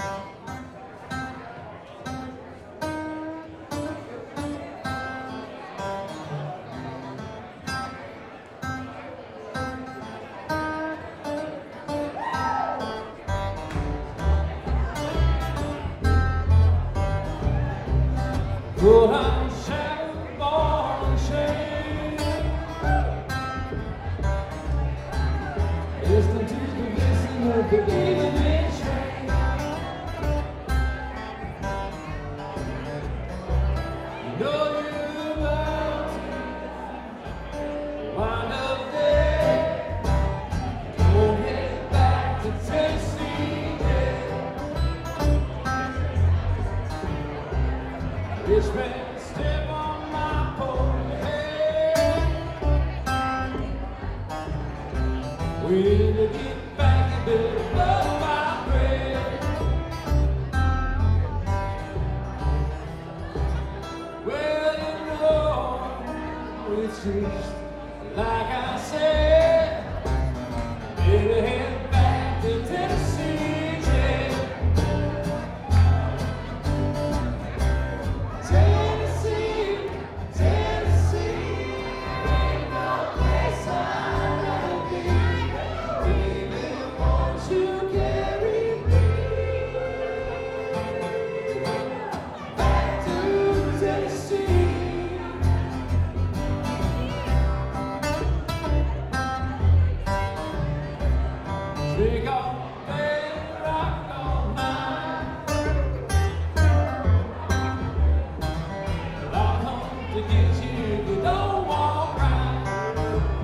But I'm shattered, born and shame. Listen to the listen of the evening train. You know you're about to wind up there. Don't head back to Tennessee. This man step on my poor head. When you get back, you better love my bread. Well, you know, it's just like I said. Better head back to Tennessee, yeah. Tennessee, Tennessee, ain't no place I'd rather be. Baby, won't you carry me back to Tennessee? Drink all day, rock all night. I'll come to get you if you don't walk right.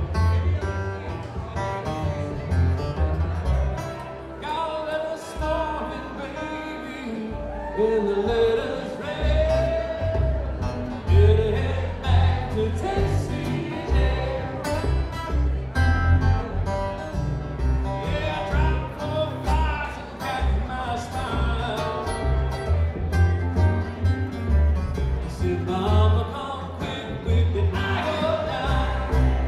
Got a letter starving, baby, and the letter's red. Better head back to Tennessee, yeah. Yeah, I tried for flies and got my smile. Said, Mama, come quick with the iodine.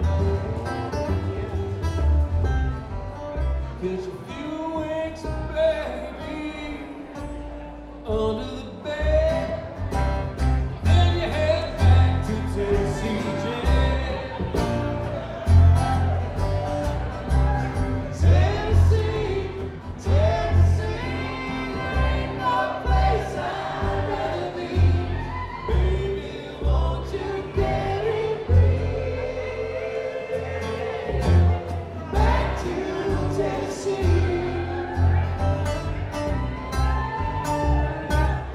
'Cause a few weeks, baby, under the bed. Then you head back to Tennessee, yeah. Tennessee, Tennessee, ain't no place I'd rather be. Baby, won't you carry me back to Tennessee?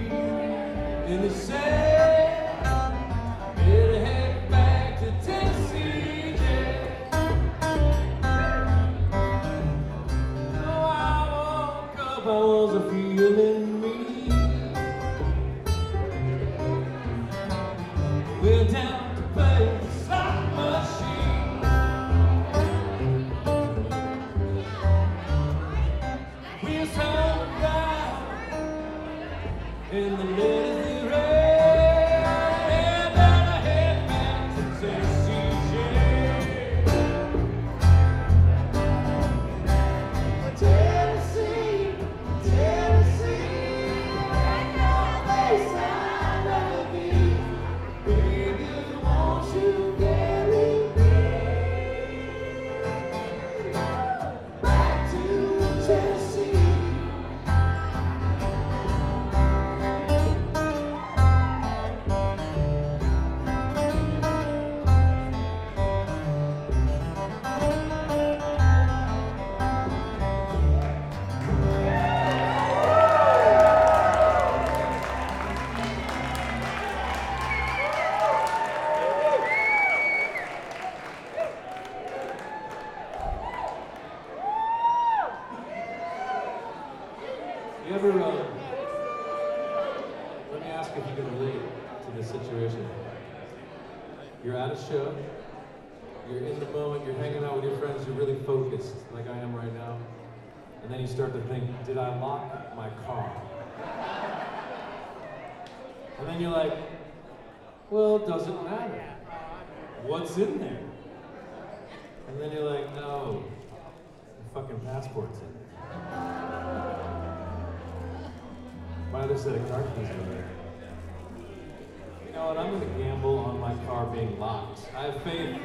And they say better head back to Tennessee, yeah. Oh, I woke up, I was feeling me. Went down to play the slot machine. We was hung down in the letters they read, and I head back to Tennessee, yeah. Tennessee, Tennessee, ain't no place I'd rather be. Baby, won't you carry me back to Tennessee? You ever, let me ask if you can relate to this situation. You're at a show, you're in the moment, you're hanging out with your friends, you're really focused, like I am right now, and then you start to think, did I lock my car? And then you're like, well, it doesn't matter. What's in there? And then you're like, no, your fucking passport's in there. My other set of car keys are there. You know what? I'm going to gamble on my car being locked. I have faith.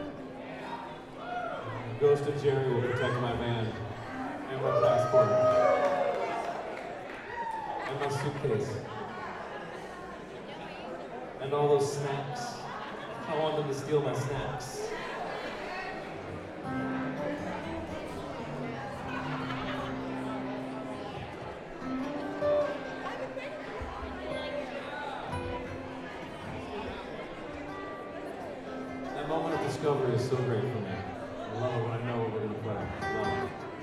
The ghost of Jerry will protect my van and my passport and my suitcase and all those snacks. I want them to steal my snacks. That moment of discovery is so great for me. I love it when